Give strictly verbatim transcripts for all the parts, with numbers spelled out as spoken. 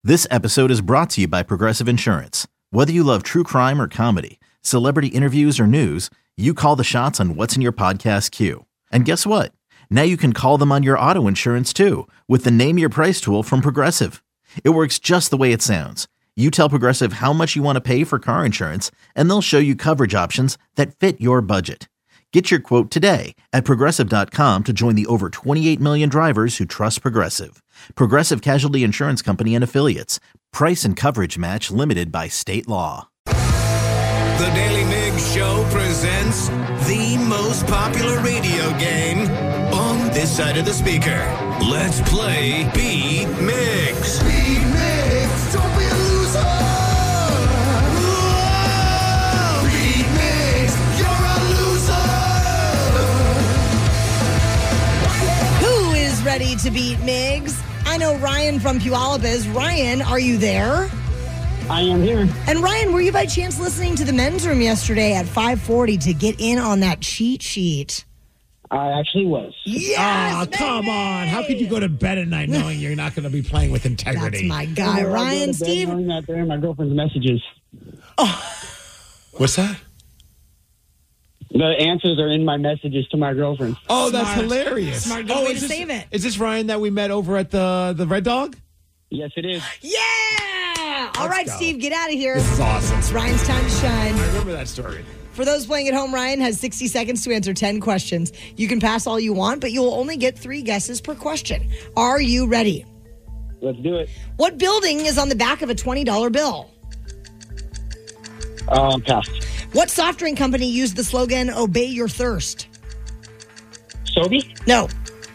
This episode is brought to you by Progressive Insurance. Whether you love true crime or comedy, celebrity interviews or news, you call the shots on what's in your podcast queue. And guess what? Now you can call them on your auto insurance too with the Name Your Price tool from Progressive. It works just the way it sounds. You tell Progressive how much you want to pay for car insurance, and they'll show you coverage options that fit your budget. Get your quote today at Progressive dot com to join the over twenty-eight million drivers who trust Progressive. Progressive Casualty Insurance Company and Affiliates. Price and coverage match limited by state law. The Daily Migs Show presents the most popular radio game on this side of the speaker. Let's play Beat Migs. Beat Migs, don't be a loser. Whoa. Beat Migs, you're a loser. Who is ready to beat Migs? I know Ryan from Puyallup is. Ryan, are you there? I am here. And Ryan, were you by chance listening to the men's room yesterday at five forty to get in on that cheat sheet? I actually was. Yes, oh, come on. How could you go to bed at night knowing you're not going to be playing with integrity? That's my guy. Oh, Ryan, Steve. Knowing that they're in my girlfriend's messages. Oh. What's that? The answers are in my messages to my girlfriend. Oh, that's Smart. hilarious. Smart. Good oh, way is to this, save it. Is this Ryan that we met over at the, the Red Dog? Yes, it is. Yeah! All right, go. Steve, get out of here. This is awesome. It's Ryan's time to shine. I remember that story. For those playing at home, Ryan has sixty seconds to answer ten questions. You can pass all you want, but you'll only get three guesses per question. Are you ready? Let's do it. What building is on the back of a twenty dollar bill? Um, pass. What soft drink company used the slogan, "Obey your thirst"? Sobe? No.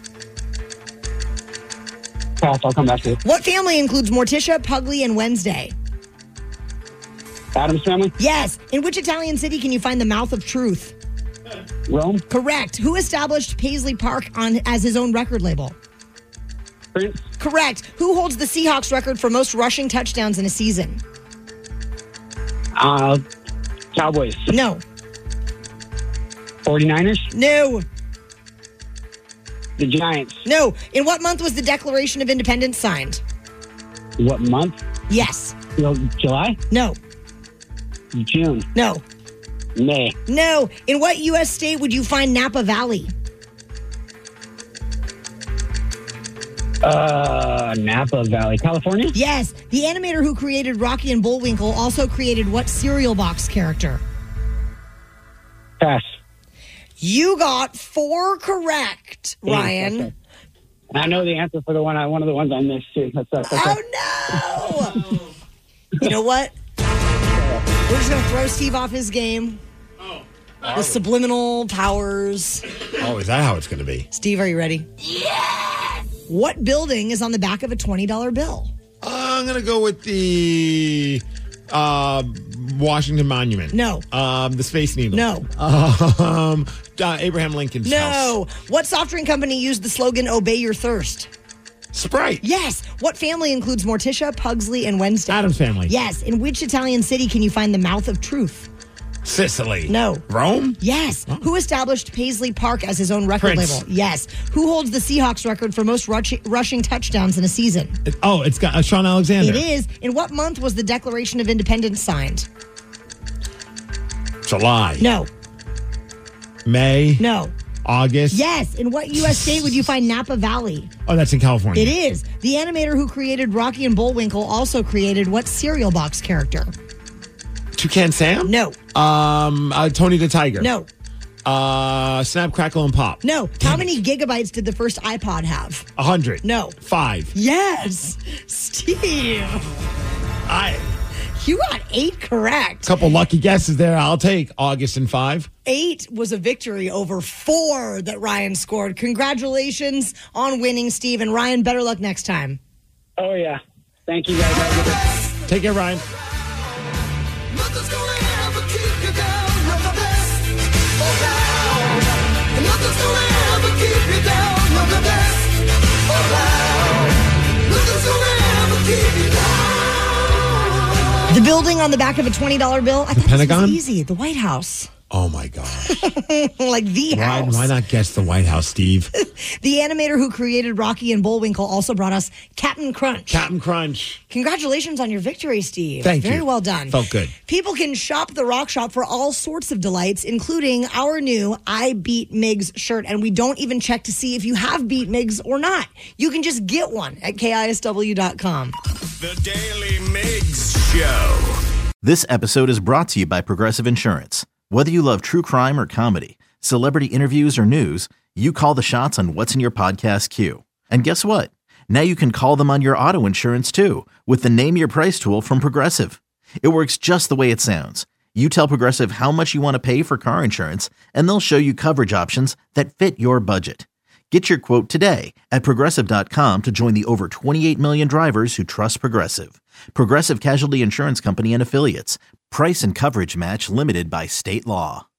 Pass, I'll come back to it. What family includes Morticia, Pugly, and Wednesday? Adam's family? Yes. In which Italian city can you find the Mouth of Truth? Rome? Correct. Who established Paisley Park on as his own record label? Prince? Correct. Who holds the Seahawks record for most rushing touchdowns in a season? Uh, Cowboys? No. forty-niners? No. The Giants? No. In what month was the Declaration of Independence signed? What month? Yes. Well, July? No. June? No. May? No. In what U S state would you find Napa Valley? Uh, Napa Valley, California? Yes. The animator who created Rocky and Bullwinkle also created what cereal box character? Pass. You got four correct, Damn, Ryan. okay. I know the answer for the one I, one of the ones I missed too. That's, that's, that's Oh no! You know what? We're just gonna throw Steve off his game. Oh. The subliminal powers. Oh, is that how it's going to be? Steve, are you ready? Yes! What building is on the back of a twenty dollar bill? Uh, I'm going to go with the uh, Washington Monument. No. Um, the Space Needle. No. Um, uh, Abraham Lincoln's house. No. What soft drink company used the slogan, "Obey your thirst"? Sprite. Yes. What family includes Morticia, Pugsley, and Wednesday? Adam's family. Yes. In which Italian city can you find the Mouth of Truth? Sicily. No. Rome? Yes. Oh. Who established Paisley Park as his own record Prince. label? Yes. Who holds the Seahawks record for most rush- rushing touchdowns in a season? It, oh, it's got uh, Sean Alexander. It is. In what month was the Declaration of Independence signed? July. No. May. No. August. Yes. In what U S state would you find Napa Valley? Oh, that's in California. It is. The animator who created Rocky and Bullwinkle also created what cereal box character? Toucan Sam? No. Um, uh, Tony the Tiger? No. Uh, Snap, Crackle, and Pop? No. How many gigabytes did the first iPod have? A hundred. No. Five. Yes. Steve. I. You got eight correct. Couple lucky guesses there. I'll take August and five. Eight was a victory over four that Ryan scored. Congratulations on winning, Steve. And Ryan, better luck next time. Oh, yeah. Thank you, guys. Take care, Ryan. Nothing's gonna ever keep you down. You're the best around. And nothing's gonna ever keep you down. You're the best around. Nothing's gonna ever keep you down. The building on the back of a twenty dollar bill? I thought Pentagon? this was easy. The White House. Oh, my gosh. like the Why, house. why not guess the White House, Steve? The animator who created Rocky and Bullwinkle also brought us Captain Crunch. Captain Crunch. Congratulations on your victory, Steve. Thank Very you. well done. Felt good. People can shop the Rock Shop for all sorts of delights, including our new I Beat Migs shirt. And we don't even check to see if you have beat Migs or not. You can just get one at K I S W dot com. The Daily Migs Show. This episode is brought to you by Progressive Insurance. Whether you love true crime or comedy, celebrity interviews or news, you call the shots on what's in your podcast queue. And guess what? Now you can call them on your auto insurance too with the Name Your Price tool from Progressive. It works just the way it sounds. You tell Progressive how much you want to pay for car insurance, and they'll show you coverage options that fit your budget. Get your quote today at Progressive dot com to join the over twenty-eight million drivers who trust Progressive. Progressive Casualty Insurance Company and Affiliates. Price and coverage match limited by state law.